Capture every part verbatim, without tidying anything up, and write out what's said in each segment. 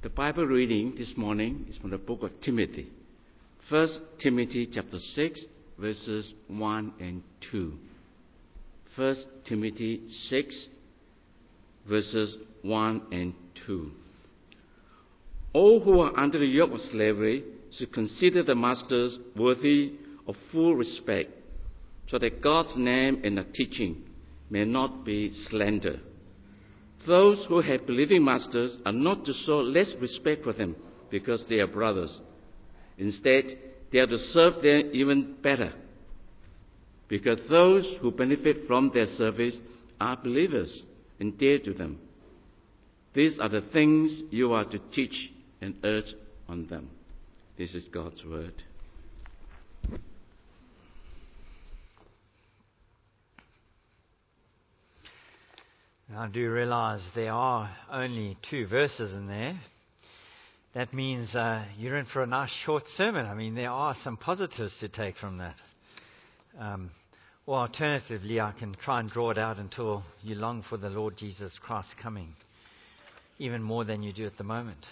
The Bible reading this morning is from the book of Timothy. First Timothy chapter six, verses one and two. First Timothy six, verses one and two. All who are under the yoke of slavery should consider the masters worthy of full respect, so that God's name and the teaching may not be slandered. Those who have believing masters are not to show less respect for them because they are brothers. Instead, they are to serve them even better, because those who benefit from their service are believers and dear to them. These are the things you are to teach and urge on them. This is God's word. I do realize there are only two verses in there. That means uh, you're in for a nice short sermon. I mean, there are some positives to take from that. Um, or alternatively, I can try and draw it out until you long for the Lord Jesus Christ coming, even more than you do at the moment.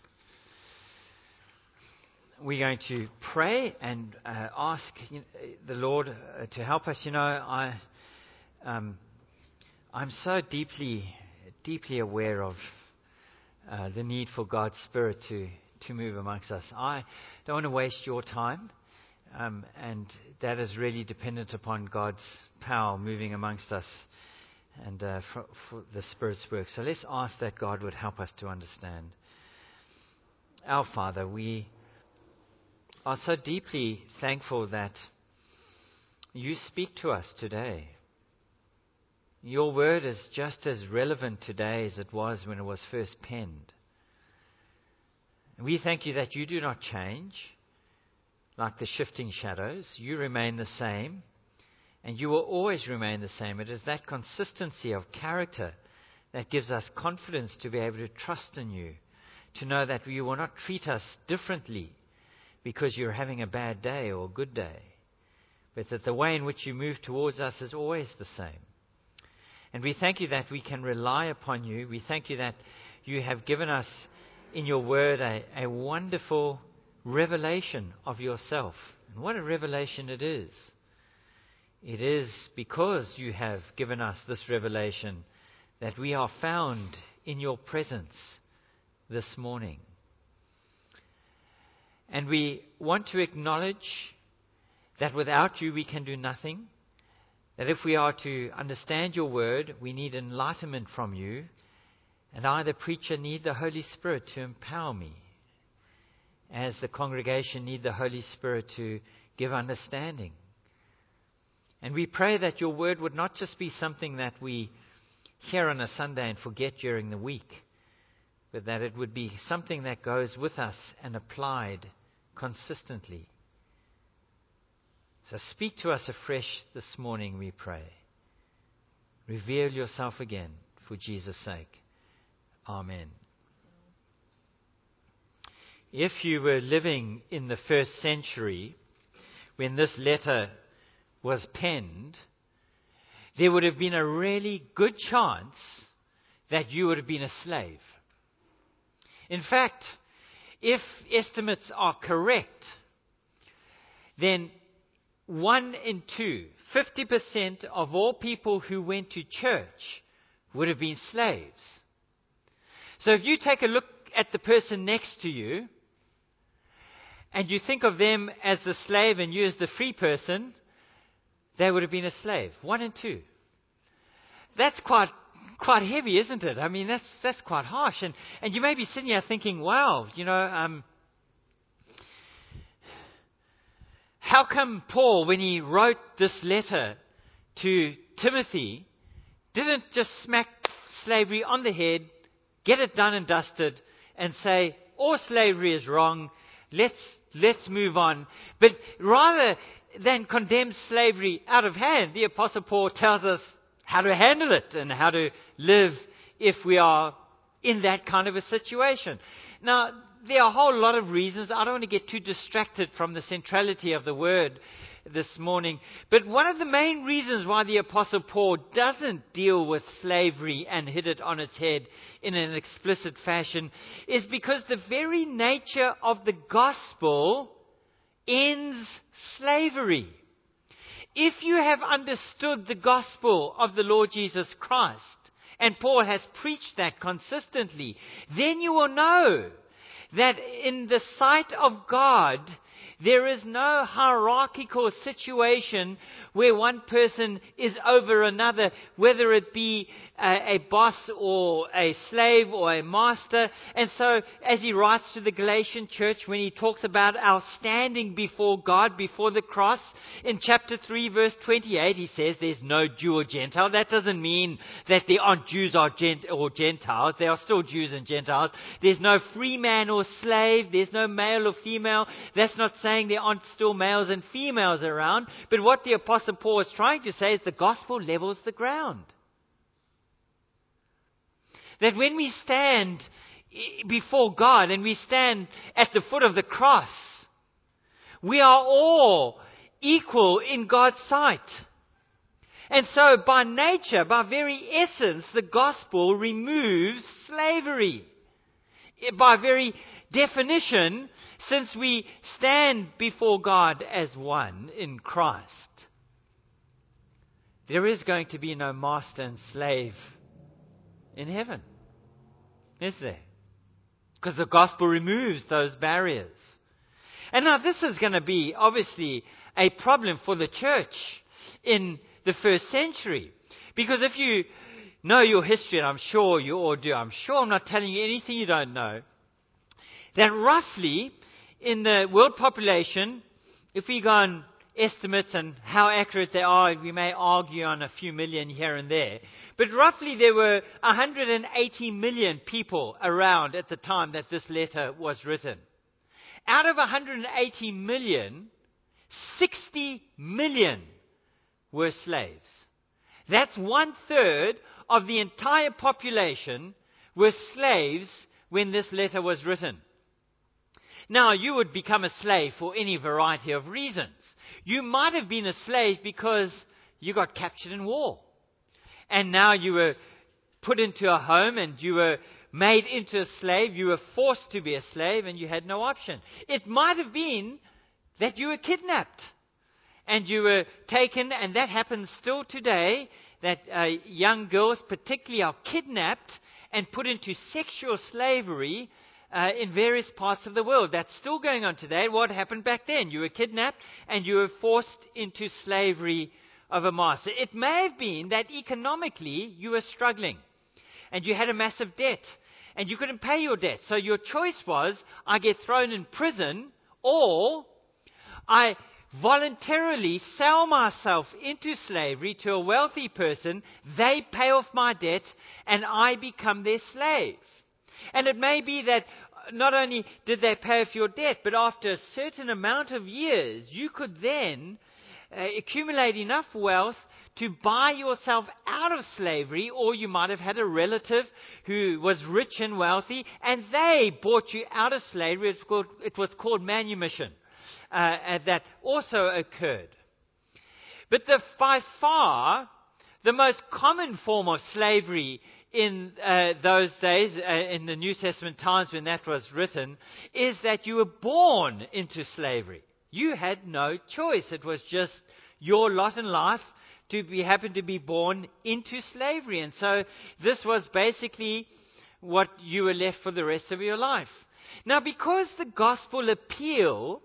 We're going to pray and uh, ask you know, the Lord uh, to help us. You know, I... Um, I'm so deeply, deeply aware of uh, the need for God's Spirit to, to move amongst us. I don't want to waste your time, um, and that is really dependent upon God's power moving amongst us and uh, for, for the Spirit's work. So let's ask that God would help us to understand. Our Father, we are so deeply thankful that you speak to us today. Your word is just as relevant today as it was when it was first penned. We thank you that you do not change like the shifting shadows. You remain the same, and you will always remain the same. It is that consistency of character that gives us confidence to be able to trust in you, to know that you will not treat us differently because you're having a bad day or a good day, but that the way in which you move towards us is always the same. And we thank you that we can rely upon you. We thank you that you have given us in your word a, a wonderful revelation of yourself. And what a revelation it is. It is because you have given us this revelation that we are found in your presence this morning. And we want to acknowledge that without you we can do nothing. That if we are to understand your word, we need enlightenment from you. And I, the preacher, need the Holy Spirit to empower me. As the congregation need the Holy Spirit to give understanding. And we pray that your word would not just be something that we hear on a Sunday and forget during the week, but that it would be something that goes with us and applied consistently. So speak to us afresh this morning, we pray. Reveal yourself again for Jesus' sake. Amen. If you were living in the first century when this letter was penned, there would have been a really good chance that you would have been a slave. In fact, if estimates are correct, then One in two, fifty percent of all people who went to church would have been slaves. So if you take a look at the person next to you, and you think of them as the slave and you as the free person, they would have been a slave. One in two. That's quite quite heavy, isn't it? I mean, that's that's quite harsh. And and you may be sitting here thinking, wow, you know, um, how come Paul, when he wrote this letter to Timothy, didn't just smack slavery on the head, get it done and dusted, and say, all slavery is wrong, let's let's move on. But rather than condemn slavery out of hand, the Apostle Paul tells us how to handle it and how to live if we are in that kind of a situation. Now, there are a whole lot of reasons. I don't want to get too distracted from the centrality of the word. this morning. But one of the main reasons why the Apostle Paul doesn't deal with slavery and hit it on its head in an explicit fashion is because the very nature of the gospel ends slavery. If you have understood the gospel of the Lord Jesus Christ, and Paul has preached that consistently, then you will know that in the sight of God, there is no hierarchical situation where one person is over another, whether it be a, a boss or a slave or a master. And so, as he writes to the Galatian church, when he talks about our standing before God, before the cross, in chapter three, verse twenty-eight, he says there's no Jew or Gentile. That doesn't mean that there aren't Jews or, Gent- or Gentiles. There are still Jews and Gentiles. There's no free man or slave. There's no male or female. That's not saying there aren't still males and females around. But what the Apostle Paul is trying to say is the gospel levels the ground. That when we stand before God and we stand at the foot of the cross, we are all equal in God's sight. And so by nature, by very essence, the gospel removes slavery. By very definition, since we stand before God as one in Christ, there is going to be no master and slave in heaven, is there? Because the gospel removes those barriers. And now this is going to be obviously a problem for the church in the first century. Because if you know your history, and I'm sure you all do, I'm sure I'm not telling you anything you don't know, that roughly in the world population, if we go on estimates and how accurate they are, we may argue on a few million here and there, but roughly there were one hundred eighty million people around at the time that this letter was written. Out of one hundred eighty million, sixty million were slaves. That's one third of the entire population were slaves when this letter was written. Now, you would become a slave for any variety of reasons. You might have been a slave because you got captured in war. And now you were put into a home and you were made into a slave. You were forced to be a slave and you had no option. It might have been that you were kidnapped and you were taken, and that happens still today, that uh, young girls particularly are kidnapped and put into sexual slavery Uh, in various parts of the world. That's still going on today. What happened back then? You were kidnapped and you were forced into slavery of a master. It may have been that economically you were struggling and you had a massive debt and you couldn't pay your debt. So your choice was, I get thrown in prison, or I voluntarily sell myself into slavery to a wealthy person, they pay off my debt, and I become their slave. And it may be that not only did they pay off your debt, but after a certain amount of years, you could then uh, accumulate enough wealth to buy yourself out of slavery, or you might have had a relative who was rich and wealthy, and they bought you out of slavery. It's called, it was called manumission, uh, and that also occurred. But the, by far, the most common form of slavery in uh, those days, uh, in the New Testament times when that was written, is that you were born into slavery. You had no choice. It was just your lot in life to be happen to be born into slavery. And so this was basically what you were left for the rest of your life. Now, because the gospel appeal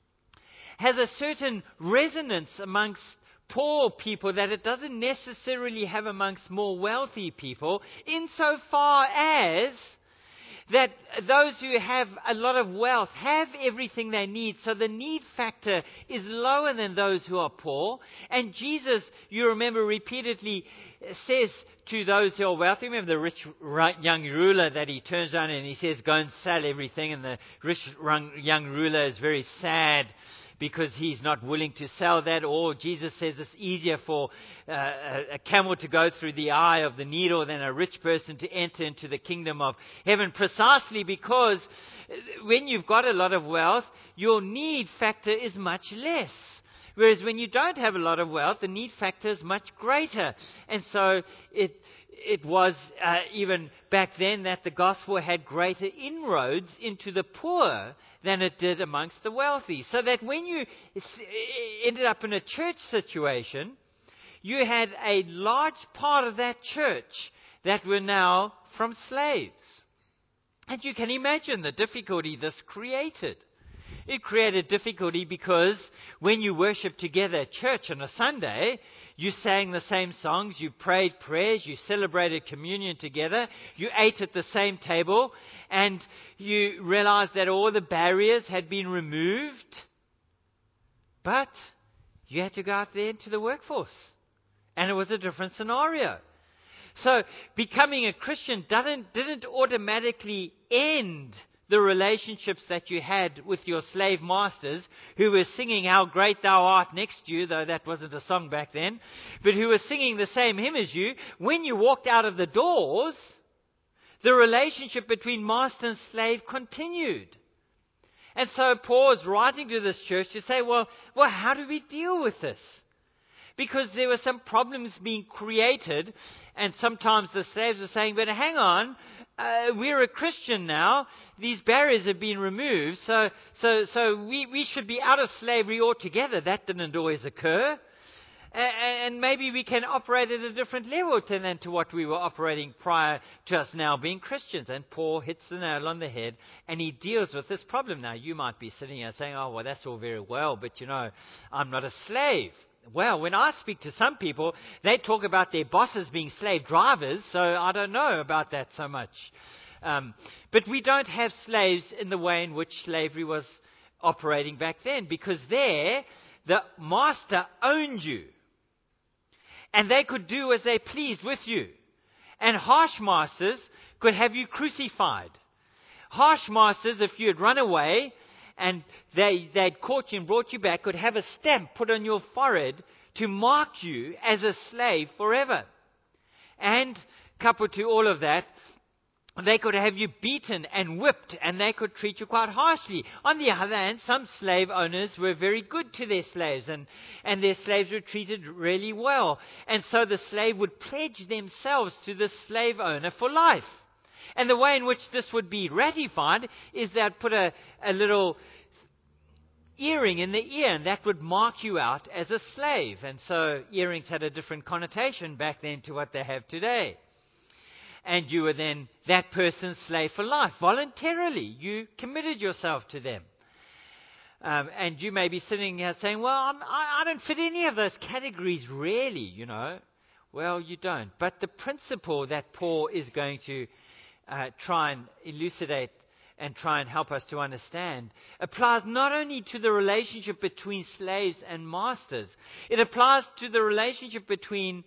has a certain resonance amongst poor people that it doesn't necessarily have amongst more wealthy people, insofar as that those who have a lot of wealth have everything they need, so the need factor is lower than those who are poor. And Jesus, you remember, repeatedly says to those who are wealthy, remember the rich young ruler that he turns around and he says, go and sell everything, and the rich young ruler is very sad because he's not willing to sell that. Or Jesus says it's easier for uh, a camel to go through the eye of the needle than a rich person to enter into the kingdom of heaven, precisely because when you've got a lot of wealth, your need factor is much less. Whereas when you don't have a lot of wealth, the need factor is much greater. And so it it was uh, even back then that the gospel had greater inroads into the poor than it did amongst the wealthy. So that when you ended up in a church situation, you had a large part of that church that were now from slaves. And you can imagine the difficulty this created. It created difficulty because when you worship together at church on a Sunday, you sang the same songs, you prayed prayers, you celebrated communion together, you ate at the same table, and you realized that all the barriers had been removed. But you had to go out there into the workforce. And it was a different scenario. So becoming a Christian didn't, didn't automatically end the relationships that you had with your slave masters, who were singing How Great Thou Art next to you, though that wasn't a song back then, but who were singing the same hymn as you. When you walked out of the doors, the relationship between master and slave continued. And so Paul is writing to this church to say, well, well, how do we deal with this? Because there were some problems being created, and sometimes the slaves were saying, but hang on, uh, we're a Christian now, these barriers have been removed, so so so we, we should be out of slavery altogether. That didn't always occur. And maybe we can operate at a different level to, than to what we were operating prior to us now being Christians. And Paul hits the nail on the head, and he deals with this problem. Now, you might be sitting here saying, oh, well, that's all very well, but, you know, I'm not a slave. Well, when I speak to some people, they talk about their bosses being slave drivers, so I don't know about that so much. Um, but we don't have slaves in the way in which slavery was operating back then, because there, the master owned you. And they could do as they pleased with you. And harsh masters could have you crucified. Harsh masters, if you had run away and they, they'd caught you and brought you back, could have a stamp put on your forehead to mark you as a slave forever. And coupled to all of that, they could have you beaten and whipped, and they could treat you quite harshly. On the other hand, some slave owners were very good to their slaves, and, and their slaves were treated really well. And so the slave would pledge themselves to the slave owner for life. And the way in which this would be ratified is they'd put a, a little earring in the ear, and that would mark you out as a slave. And so earrings had a different connotation back then to what they have today. And you were then that person's slave for life. Voluntarily, you committed yourself to them. Um, and you may be sitting here saying, well, I'm, I, I don't fit any of those categories really, you know. Well, you don't. But the principle that Paul is going to uh, try and elucidate and try and help us to understand applies not only to the relationship between slaves and masters. It applies to the relationship between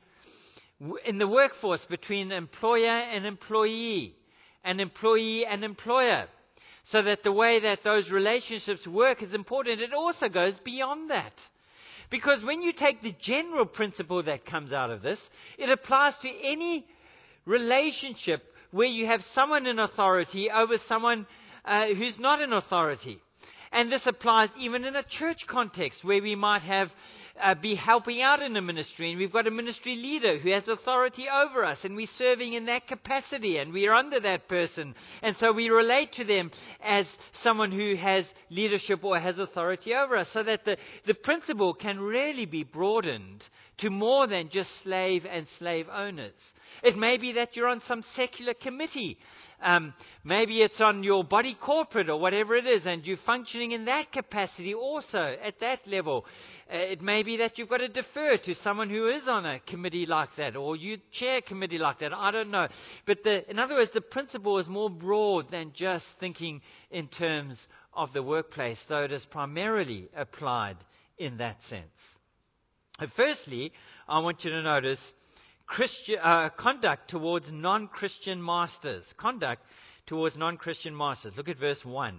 in the workforce, between employer and employee, and employee and employer. So that the way that those relationships work is important. It also goes beyond that. Because when you take the general principle that comes out of this, it applies to any relationship where you have someone in authority over someone uh, who's not in authority. And this applies even in a church context where we might have Uh, be helping out in a ministry, and we've got a ministry leader who has authority over us, and we're serving in that capacity, and we are under that person, and so we relate to them as someone who has leadership or has authority over us, so that the, the principle can really be broadened to more than just slave and slave owners. It may be that you're on some secular committee. Um, maybe it's on your body corporate or whatever it is, and you're functioning in that capacity also at that level. Uh, it may be that you've got to defer to someone who is on a committee like that, or you chair a committee like that. I don't know. But the, in other words, the principle is more broad than just thinking in terms of the workplace, though it is primarily applied in that sense. Uh, firstly, I want you to notice Christian, uh, conduct towards non-Christian masters. Conduct towards non-Christian masters. Look at verse one.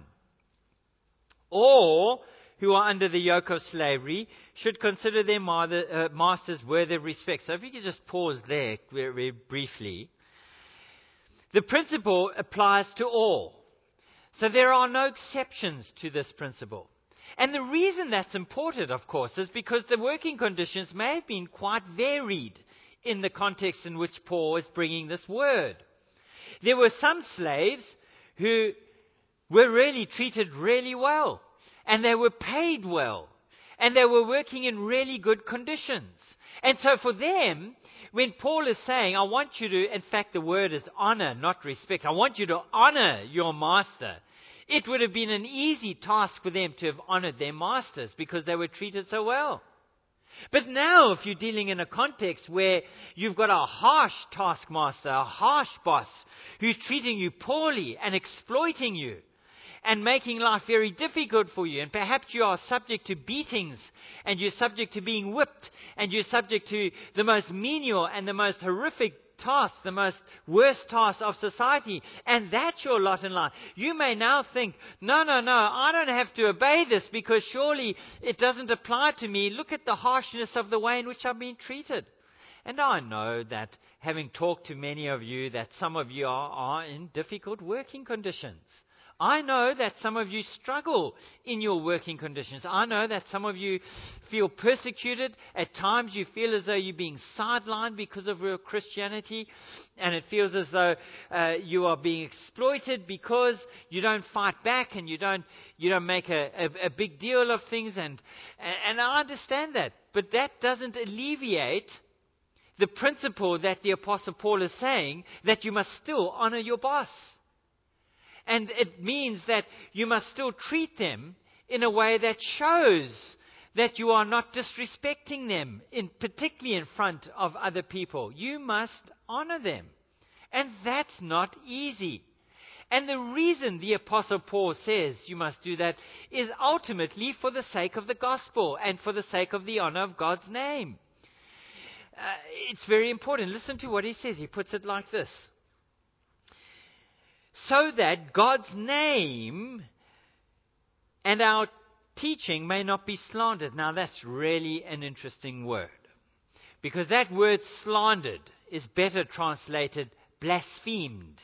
All who are under the yoke of slavery should consider their mother, uh, masters worthy of respect. So if you could just pause there very, very briefly. The principle applies to all. So there are no exceptions to this principle. And the reason that's important, of course, is because the working conditions may have been quite varied in the context in which Paul is bringing this word. There were some slaves who were really treated really well, and they were paid well, and they were working in really good conditions. And so for them, when Paul is saying, I want you to, in fact the word is honor, not respect, I want you to honor your master, it would have been an easy task for them to have honored their masters because they were treated so well. But now, if you're dealing in a context where you've got a harsh taskmaster, a harsh boss, who's treating you poorly and exploiting you and making life very difficult for you, and perhaps you are subject to beatings, and you're subject to being whipped, and you're subject to the most menial and the most horrific task, the most worst task of society, and that's your lot in life. You may now think, no, no, no, I don't have to obey this because surely it doesn't apply to me. Look at the harshness of the way in which I'm being treated. And I know that, having talked to many of you, that some of you are, are in difficult working conditions. I know that some of you struggle in your working conditions. I know that some of you feel persecuted. At times you feel as though you're being sidelined because of your Christianity. And it feels as though uh, you are being exploited because you don't fight back and you don't you don't make a, a, a big deal of things. And, and I understand that. But that doesn't alleviate the principle that the Apostle Paul is saying, that you must still honor your boss. And it means that you must still treat them in a way that shows that you are not disrespecting them, in particularly in front of other people. You must honor them. And that's not easy. And the reason the Apostle Paul says you must do that is ultimately for the sake of the gospel and for the sake of the honor of God's name. Uh, it's very important. Listen to what he says. He puts it like this. So that God's name and our teaching may not be slandered. Now that's really an interesting word. Because that word slandered is better translated blasphemed.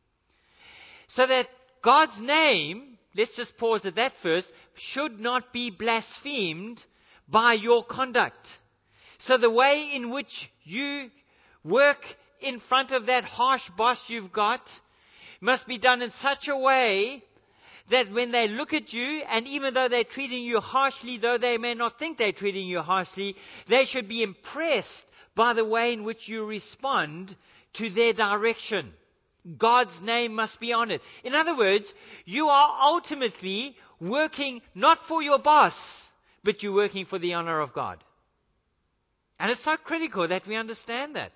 So that God's name, let's just pause at that first, should not be blasphemed by your conduct. So the way in which you work in front of that harsh boss you've got must be done in such a way that when they look at you, and even though they're treating you harshly, though they may not think they're treating you harshly, they should be impressed by the way in which you respond to their direction. God's name must be honored. In other words, you are ultimately working not for your boss, but you're working for the honor of God. And it's so critical that we understand that.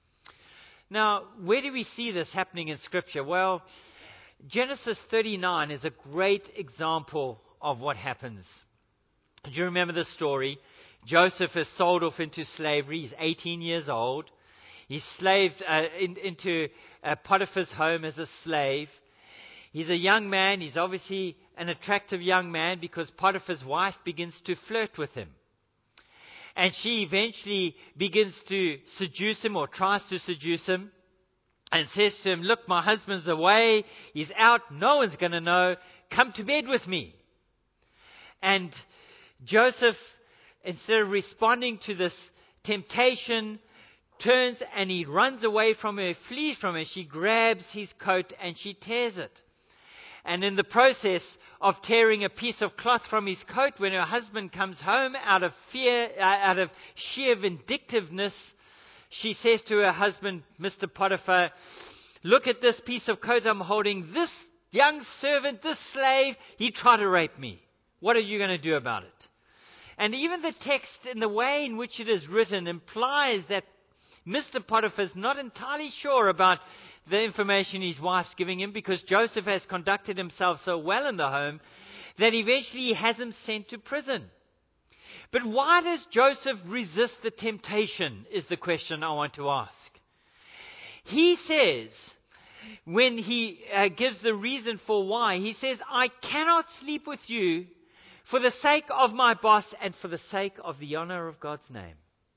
Now, where do we see this happening in Scripture? Well, Genesis thirty-nine is a great example of what happens. Do you remember the story? Joseph is sold off into slavery. He's eighteen years old. He's slaved uh, in, into uh, Potiphar's home as a slave. He's a young man. He's obviously an attractive young man because Potiphar's wife begins to flirt with him. And she eventually begins to seduce him, or tries to seduce him, and says to him, look, my husband's away, he's out, no one's going to know, come to bed with me. And Joseph, instead of responding to this temptation, turns and he runs away from her, flees from her. She grabs his coat and she tears it. And in the process of tearing a piece of cloth from his coat, when her husband comes home, out of fear, uh, out of sheer vindictiveness, she says to her husband, Mister Potiphar, look at this piece of coat I'm holding. This young servant, this slave, he tried to rape me. What are you going to do about it? And even the text, in the way in which it is written, implies that Mister Potiphar is not entirely sure about the information his wife's giving him, because Joseph has conducted himself so well in the home that eventually he has him sent to prison. But why does Joseph resist the temptation, is the question I want to ask. He says, when he uh, gives the reason for why, he says, I cannot sleep with you for the sake of my boss and for the sake of the honor of God's name.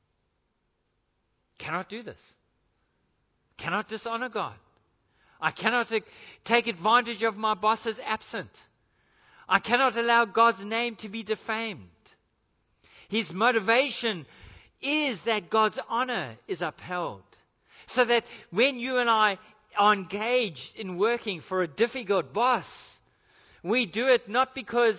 Cannot do this. Cannot dishonor God. I cannot take advantage of my boss's absence. I cannot allow God's name to be defamed. His motivation is that God's honor is upheld. So that when you and I are engaged in working for a difficult boss, we do it not because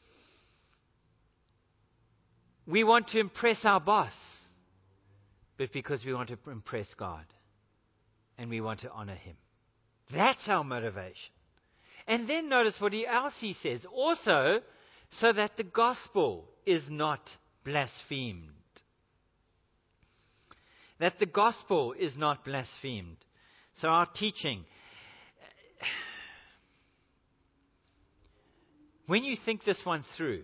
we want to impress our boss, but because we want to impress God and we want to honor Him. That's our motivation. And then notice what else he says. Also, so that the gospel is not blasphemed. That the gospel is not blasphemed. So our teaching. When you think this one through,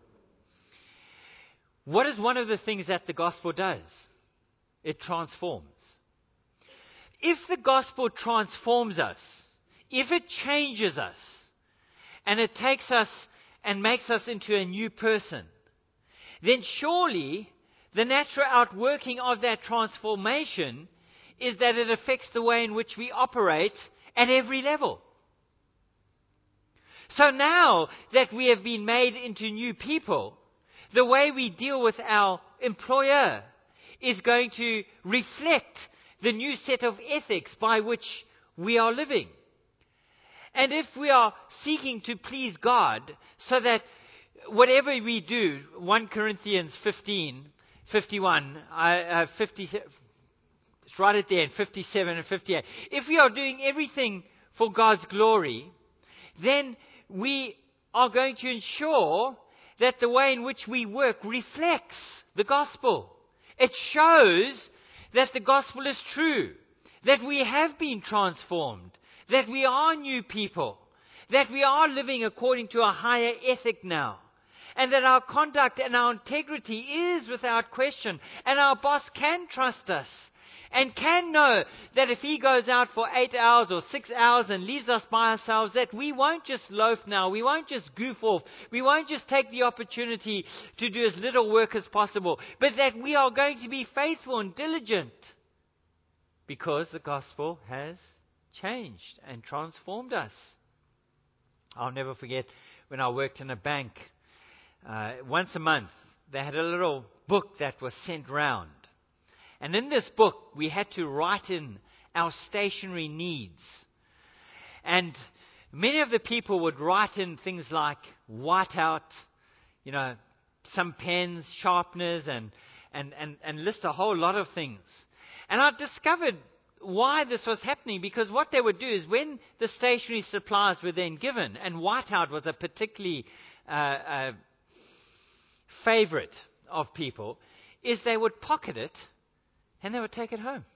what is one of the things that the gospel does? It transforms. If the gospel transforms us, if it changes us, and it takes us and makes us into a new person, then surely the natural outworking of that transformation is that it affects the way in which we operate at every level. So now that we have been made into new people, the way we deal with our employer is going to reflect the new set of ethics by which we are living. And if we are seeking to please God, so that whatever we do, First Corinthians fifteen, fifty-one, uh, fifty, write it there, fifty-seven and fifty-eight. If we are doing everything for God's glory, then we are going to ensure that the way in which we work reflects the gospel. It shows that the gospel is true, that we have been transformed, that we are new people, that we are living according to a higher ethic now, and that our conduct and our integrity is without question, and our boss can trust us, and can know that if he goes out for eight hours or six hours and leaves us by ourselves, that we won't just loaf now, we won't just goof off, we won't just take the opportunity to do as little work as possible, but that we are going to be faithful and diligent, because the gospel has changed and transformed us. I'll never forget when I worked in a bank. Uh, once a month, they had a little book that was sent round. And in this book, we had to write in our stationery needs. And many of the people would write in things like whiteout, you know, some pens, sharpeners, and, and, and, and list a whole lot of things. And I discovered why this was happening, because what they would do is when the stationery supplies were then given, and whiteout was a particularly uh, uh, favorite of people, is they would pocket it and they would take it home.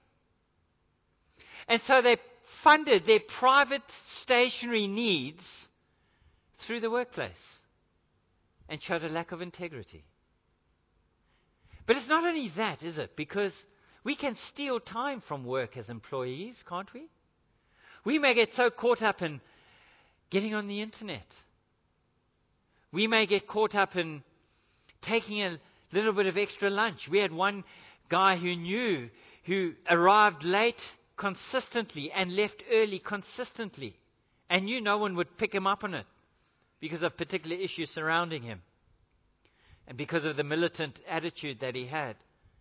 And so they funded their private stationery needs through the workplace and showed a lack of integrity. But it's not only that, is it? Because we can steal time from work as employees, can't we? We may get so caught up in getting on the internet. We may get caught up in taking a little bit of extra lunch. We had one guy who knew, who arrived late consistently and left early consistently, and knew no one would pick him up on it because of particular issues surrounding him and because of the militant attitude that he had.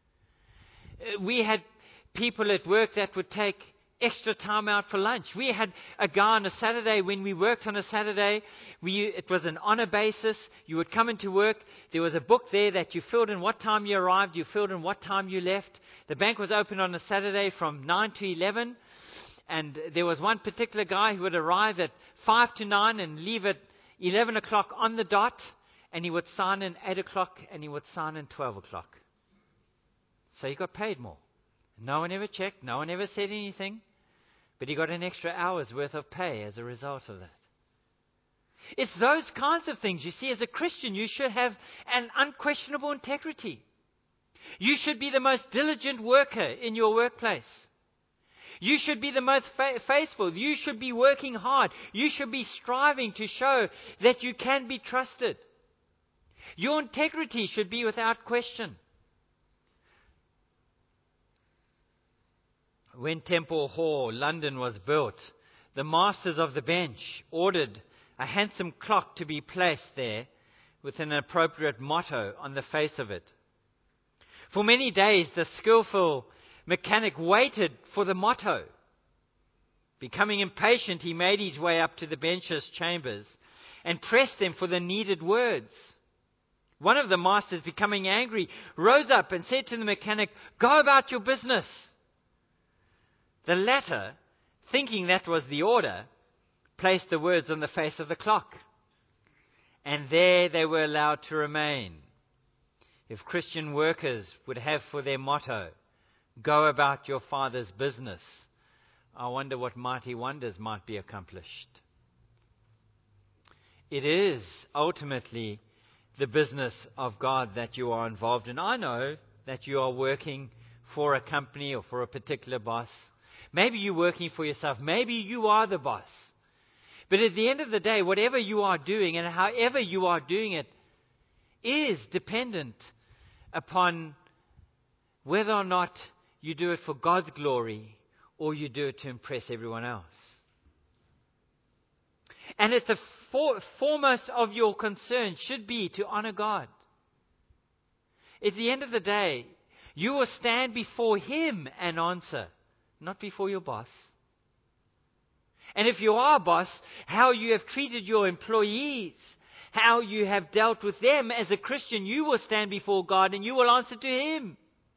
We had people at work that would take extra time out for lunch. We had a guy on a Saturday, when we worked on a Saturday, we, it was an honor basis. You would come into work. There was a book there that you filled in what time you arrived, you filled in what time you left. The bank was open on a Saturday from nine to eleven. And there was one particular guy who would arrive at five to nine and leave at eleven o'clock on the dot. And he would sign in eight o'clock and he would sign in twelve o'clock. So he got paid more. No one ever checked. No one ever said anything. But he got an extra hour's worth of pay as a result of that. It's those kinds of things. You see, as a Christian, you should have an unquestionable integrity. You should be the most diligent worker in your workplace. You should be the most fa- faithful. You should be working hard. You should be striving to show that you can be trusted. Your integrity should be without question. When Temple Hall, London, was built, the masters of the bench ordered a handsome clock to be placed there with an appropriate motto on the face of it. For many days, the skillful mechanic waited for the motto. Becoming impatient, he made his way up to the bencher's chambers and pressed them for the needed words. One of the masters, becoming angry, rose up and said to the mechanic, "Go about your business." The latter, thinking that was the order, placed the words on the face of the clock. And there they were allowed to remain. If Christian workers would have for their motto, "Go about your Father's business," I wonder what mighty wonders might be accomplished. It is ultimately the business of God that you are involved in. I know that you are working for a company or for a particular boss. Maybe you're working for yourself. Maybe you are the boss. But at the end of the day, whatever you are doing and however you are doing it is dependent upon whether or not you do it for God's glory or you do it to impress everyone else. And it's the for, foremost of your concern should be to honor God. At the end of the day, you will stand before Him and answer, not before your boss. And if you are a boss, how you have treated your employees, how you have dealt with them as a Christian, you will stand before God and you will answer to Him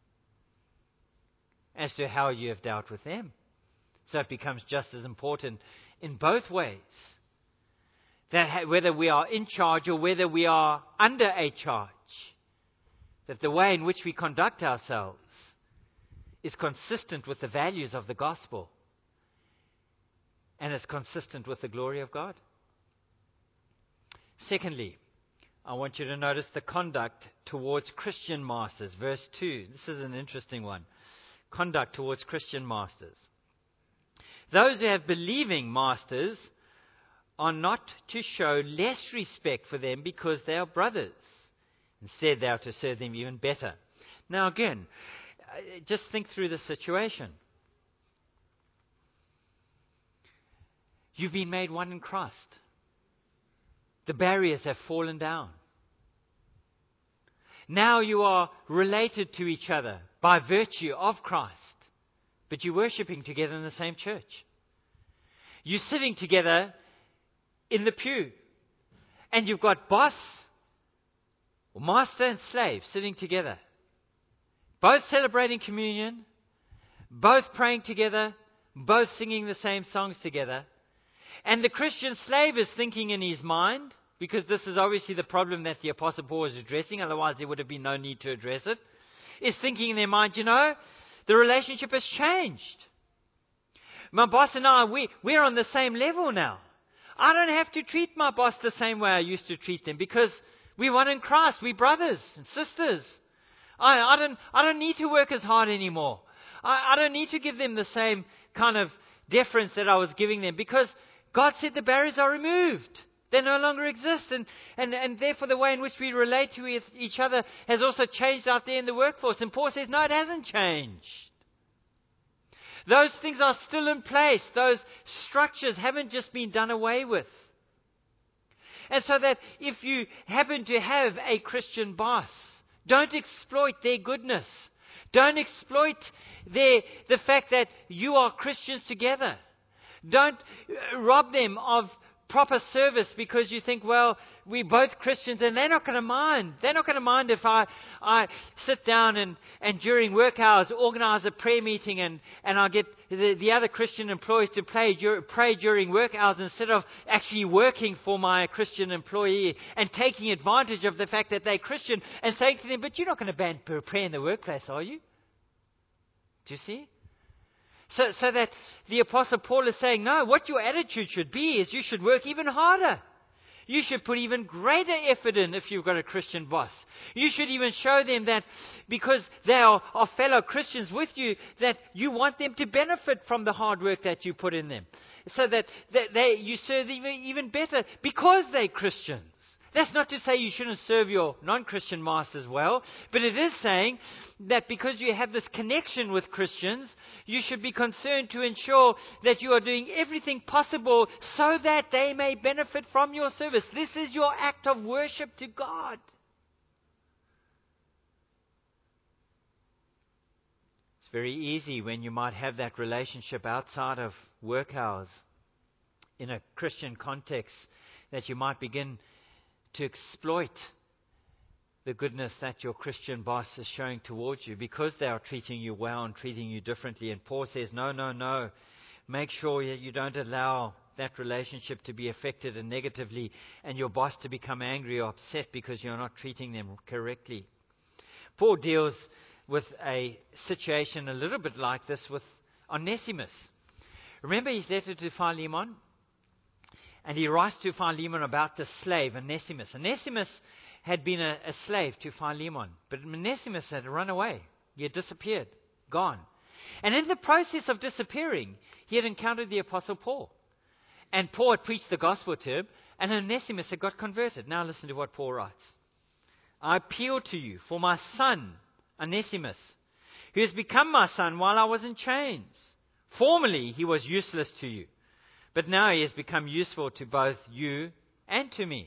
as to how you have dealt with them. So it becomes just as important in both ways. That whether we are in charge or whether we are under a charge, that the way in which we conduct ourselves is consistent with the values of the gospel and is consistent with the glory of God. Secondly, I want you to notice the conduct towards Christian masters. Verse two. This is an interesting one. Conduct towards Christian masters. Those who have believing masters are not to show less respect for them because they are brothers. Instead, they are to serve them even better. Now again, just think through the situation. You've been made one in Christ. The barriers have fallen down. Now you are related to each other by virtue of Christ. But you're worshipping together in the same church. You're sitting together in the pew. And you've got boss, or master and slave sitting together. Both celebrating communion. Both praying together. Both singing the same songs together. And the Christian slave is thinking in his mind, because this is obviously the problem that the Apostle Paul is addressing, otherwise there would have been no need to address it, is thinking in their mind, you know, the relationship has changed. My boss and I, we, we're on the same level now. I don't have to treat my boss the same way I used to treat them because we're one in Christ. We're brothers and sisters. I, I don't I don't need to work as hard anymore. I, I don't need to give them the same kind of deference that I was giving them because God said the barriers are removed. They no longer exist. And, and, and therefore the way in which we relate to each other has also changed out there in the workforce. And Paul says, no, it hasn't changed. Those things are still in place. Those structures haven't just been done away with. And so that if you happen to have a Christian boss, don't exploit their goodness. Don't exploit their, the fact that you are Christians together. Don't rob them of proper service because you think, well, we're both Christians and they're not going to mind. They're not going to mind if I, I sit down and, and during work hours organize a prayer meeting and, and I get the, the other Christian employees to play, pray during work hours instead of actually working for my Christian employee and taking advantage of the fact that they're Christian and saying to them, but you're not going to ban prayer in the workplace, are you? Do you see? So, so that the Apostle Paul is saying, no, what your attitude should be is you should work even harder. You should put even greater effort in if you've got a Christian boss. You should even show them that because they are, are fellow Christians with you, that you want them to benefit from the hard work that you put in them. So that, that they, you serve them even better because they're Christians. That's not to say you shouldn't serve your non-Christian masters well, but it is saying that because you have this connection with Christians, you should be concerned to ensure that you are doing everything possible so that they may benefit from your service. This is your act of worship to God. It's very easy when you might have that relationship outside of work hours in a Christian context that you might begin to exploit the goodness that your Christian boss is showing towards you because they are treating you well and treating you differently. And Paul says, no, no, no. Make sure that you don't allow that relationship to be affected and negatively and your boss to become angry or upset because you're not treating them correctly. Paul deals with a situation a little bit like this with Onesimus. Remember his letter to Philemon? And he writes to Philemon about the slave, Onesimus. Onesimus had been a, a slave to Philemon, but Onesimus had run away. He had disappeared, gone. And in the process of disappearing, he had encountered the Apostle Paul. And Paul had preached the gospel to him, and Onesimus had got converted. Now listen to what Paul writes. I appeal to you for my son, Onesimus, who has become my son while I was in chains. Formerly he was useless to you, but now he has become useful to both you and to me.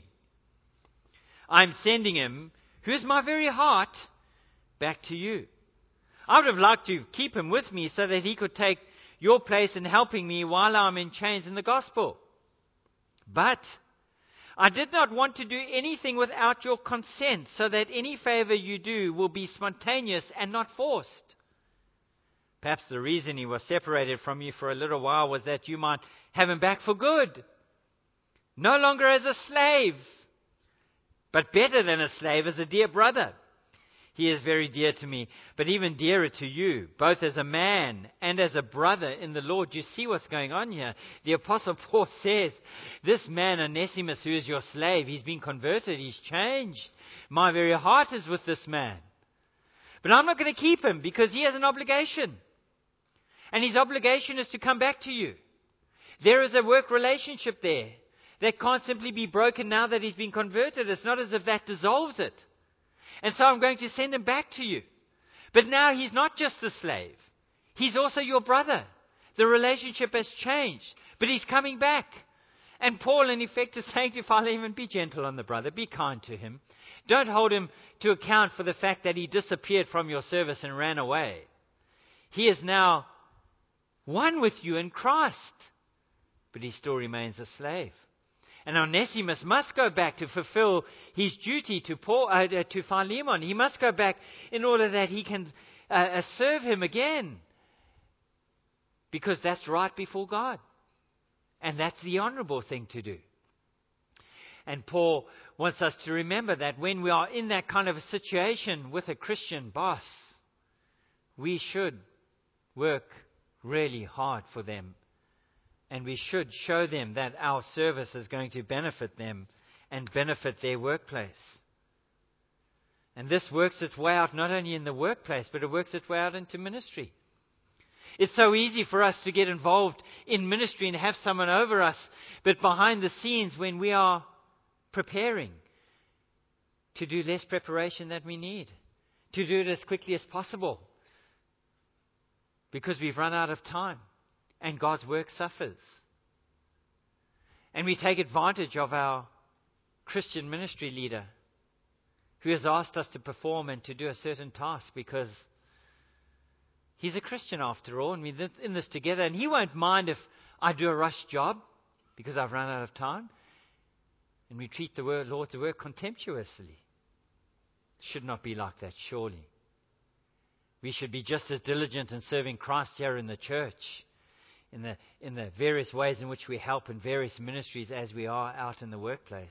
I'm sending him, who is my very heart, back to you. I would have liked to keep him with me so that he could take your place in helping me while I'm in chains in the gospel. But I did not want to do anything without your consent, so that any favor you do will be spontaneous and not forced. Perhaps the reason he was separated from you for a little while was that you might have him back for good. No longer as a slave, but better than a slave, as a dear brother. He is very dear to me, but even dearer to you, both as a man and as a brother in the Lord. You see what's going on here? The Apostle Paul says, this man Onesimus, who is your slave, he's been converted, he's changed. My very heart is with this man. But I'm not going to keep him because he has an obligation. And his obligation is to come back to you. There is a work relationship there that can't simply be broken now that he's been converted. It's not as if that dissolves it. And so I'm going to send him back to you. But now he's not just a slave. He's also your brother. The relationship has changed. But he's coming back. And Paul, in effect, is saying to Philemon, be gentle on the brother. Be kind to him. Don't hold him to account for the fact that he disappeared from your service and ran away. He is now one with you in Christ. But he still remains a slave. And Onesimus must go back to fulfill his duty to Paul, uh, to Philemon. He must go back in order that he can uh, serve him again. Because that's right before God. And that's the honorable thing to do. And Paul wants us to remember that when we are in that kind of a situation with a Christian boss, we should work really hard for them. And we should show them that our service is going to benefit them and benefit their workplace. And this works its way out not only in the workplace, but it works its way out into ministry. It's so easy for us to get involved in ministry and have someone over us, but behind the scenes when we are preparing, to do less preparation than we need, to do it as quickly as possible, because we've run out of time. And God's work suffers. And we take advantage of our Christian ministry leader who has asked us to perform and to do a certain task because he's a Christian after all, and we're in this together. And he won't mind if I do a rush job because I've run out of time. And we treat the Lord's work contemptuously. Should not be like that, surely. We should be just as diligent in serving Christ here in the church, in the in the various ways in which we help in various ministries as we are out in the workplace.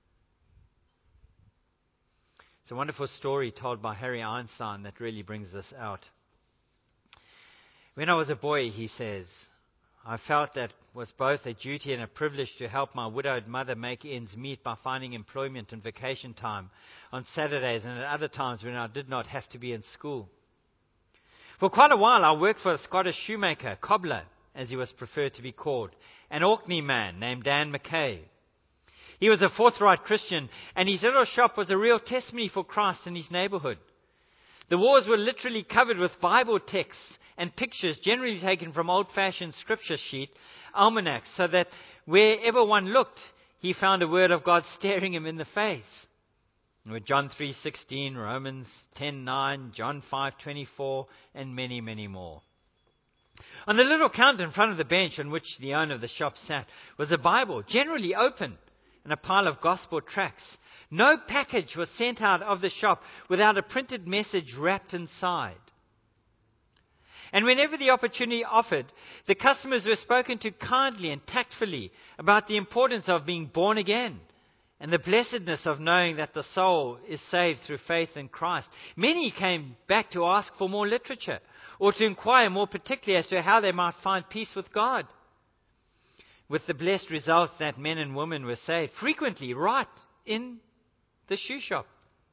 It's a wonderful story told by Harry Einstein that really brings this out. When I was a boy, he says, I felt that it was both a duty and a privilege to help my widowed mother make ends meet by finding employment and vacation time on Saturdays and at other times when I did not have to be in school. For quite a while, I worked for a Scottish shoemaker, cobbler, as he was preferred to be called, an Orkney man named Dan Mackay. He was a forthright Christian, and his little shop was a real testimony for Christ in his neighborhood. The walls were literally covered with Bible texts and pictures, generally taken from old-fashioned scripture sheet almanacs, so that wherever one looked, he found a word of God staring him in the face. With John three sixteen, Romans ten nine, John five twenty-four, and many, many more. On the little counter in front of the bench on which the owner of the shop sat was a Bible, generally open, and a pile of gospel tracts. No package was sent out of the shop without a printed message wrapped inside. And whenever the opportunity offered, the customers were spoken to kindly and tactfully about the importance of being born again and the blessedness of knowing that the soul is saved through faith in Christ. Many came back to ask for more literature or to inquire more particularly as to how they might find peace with God, with the blessed result that men and women were saved, frequently right in the shoe shop.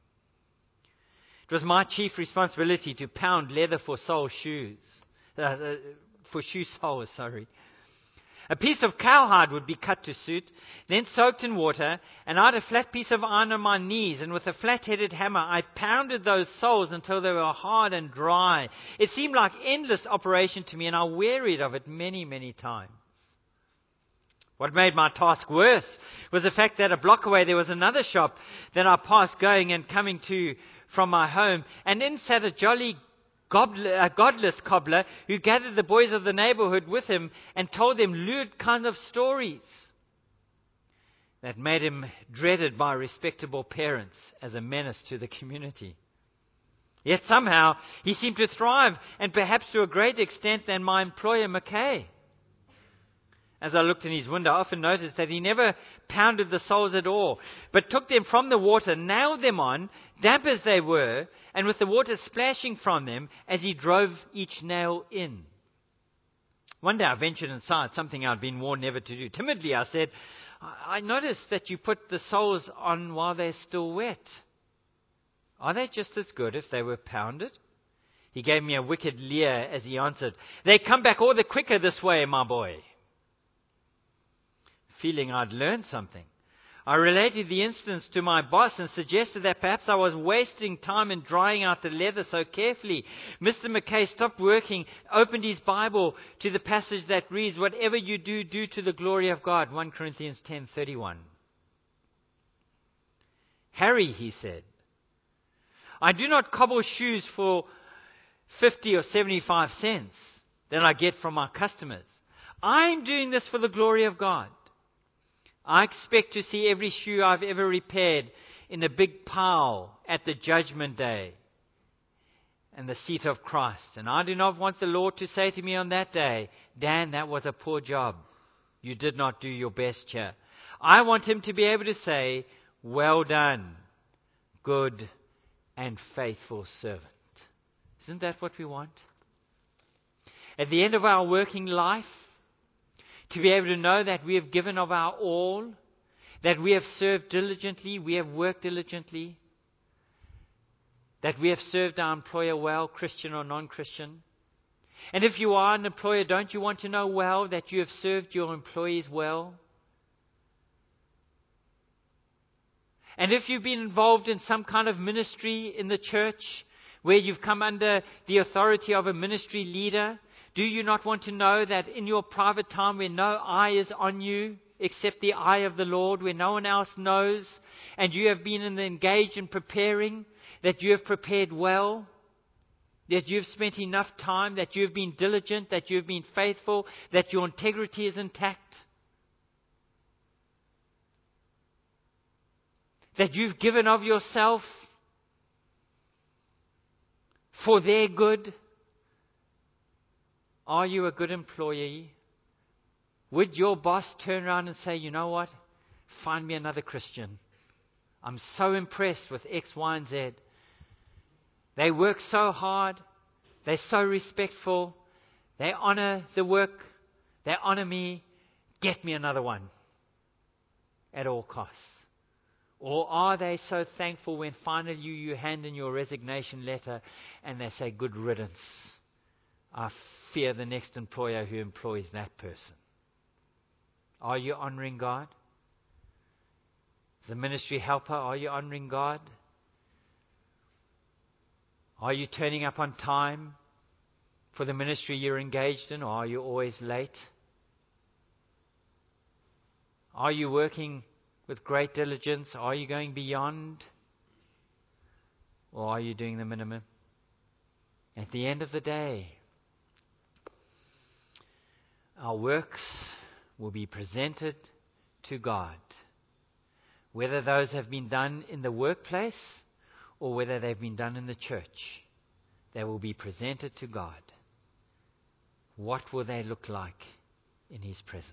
It was my chief responsibility to pound leather for sole shoes, uh, for shoe soles, sorry. A piece of cowhide would be cut to suit, then soaked in water, and I had a flat piece of iron on my knees, and with a flat-headed hammer I pounded those soles until they were hard and dry. It seemed like endless operation to me, and I wearied of it many, many times. What made my task worse was the fact that a block away there was another shop that I passed going and coming to from my home, and in sat a jolly Gobbler, a godless cobbler who gathered the boys of the neighborhood with him and told them lewd kind of stories that made him dreaded by respectable parents as a menace to the community. Yet somehow he seemed to thrive, and perhaps to a greater extent than my employer Mackay. As I looked in his window, I often noticed that he never pounded the soles at all, but took them from the water, nailed them on, damp as they were, and with the water splashing from them as he drove each nail in. One day I ventured inside, something I'd been warned never to do. Timidly I said, I noticed that you put the soles on while they're still wet. Are they just as good if they were pounded? He gave me a wicked leer as he answered, they come back all the quicker this way, my boy. Feeling I'd learned something, I related the instance to my boss and suggested that perhaps I was wasting time in drying out the leather so carefully. Mister Mackay stopped working, opened his Bible to the passage that reads, whatever you do, do to the glory of God, First Corinthians ten thirty-one. Harry, he said, I do not cobble shoes for fifty or seventy-five cents that I get from my customers. I'm doing this for the glory of God. I expect to see every shoe I've ever repaired in a big pile at the judgment day and the seat of Christ. And I do not want the Lord to say to me on that day, Dan, that was a poor job. You did not do your best here. I want him to be able to say, well done, good and faithful servant. Isn't that what we want? At the end of our working life, to be able to know that we have given of our all, that we have served diligently, we have worked diligently, that we have served our employer well, Christian or non-Christian. And if you are an employer, don't you want to know well that you have served your employees well? And if you've been involved in some kind of ministry in the church, where you've come under the authority of a ministry leader, do you not want to know that in your private time where no eye is on you except the eye of the Lord, where no one else knows, and you have been in the engaged in preparing, that you have prepared well, that you have spent enough time, that you have been diligent, that you have been faithful, that your integrity is intact, that you've given of yourself for their good? Are you a good employee? Would your boss turn around and say, you know what? Find me another Christian. I'm so impressed with X, Y, and Z. They work so hard. They're so respectful. They honor the work. They honor me. Get me another one at all costs. Or are they so thankful when finally you, you hand in your resignation letter and they say, good riddance. I fear the next employer who employs that person. Are you honoring God? As a ministry helper, are you honoring God? Are you turning up on time for the ministry you're engaged in, or are you always late? Are you working with great diligence? Are you going beyond? Or are you doing the minimum? At the end of the day, our works will be presented to God. Whether those have been done in the workplace or whether they've been done in the church, they will be presented to God. What will they look like in His presence?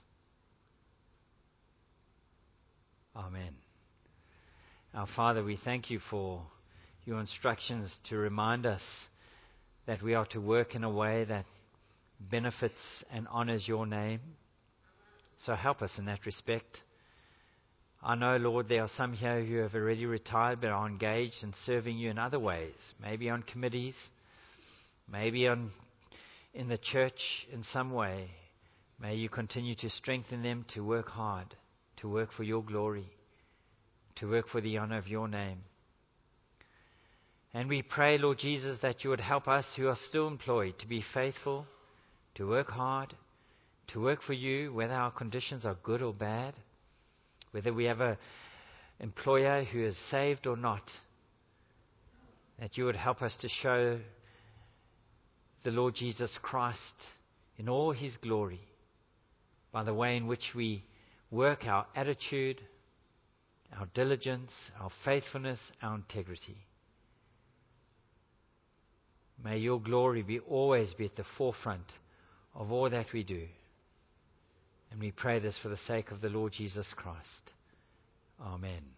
Amen. Our Father, we thank you for your instructions to remind us that we are to work in a way that benefits and honors your name. So help us in that respect. I know, Lord, there are some here who have already retired but are engaged in serving you in other ways, maybe on committees, maybe on in the church in some way. May you continue to strengthen them to work hard, to work for your glory, to work for the honor of your name. And we pray, Lord Jesus, that you would help us who are still employed to be faithful, to work hard, to work for you, whether our conditions are good or bad, whether we have an employer who is saved or not, that you would help us to show the Lord Jesus Christ in all His glory by the way in which we work, our attitude, our diligence, our faithfulness, our integrity. May your glory be always be at the forefront of all that we do. And we pray this for the sake of the Lord Jesus Christ. Amen.